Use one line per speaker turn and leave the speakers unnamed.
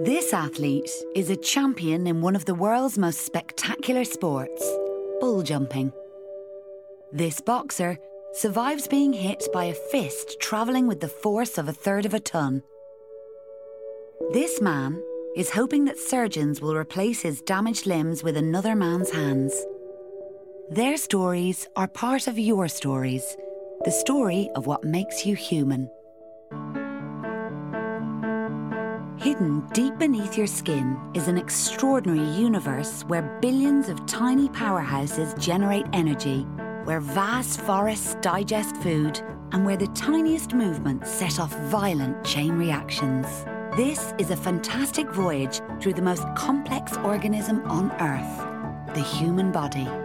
This athlete is a champion in one of the world's most spectacular sports, bull jumping. This boxer survives being hit by a fist travelling with the force of 1/3 of a ton. This man is hoping that surgeons will replace his damaged limbs with another man's hands. Their stories are part of your stories, the story of what makes you human. Hidden deep beneath your skin is an extraordinary universe where billions of tiny powerhouses generate energy, where vast forests digest food, and where the tiniest movements set off violent chain reactions. This is a fantastic voyage through the most complex organism on Earth, the human body.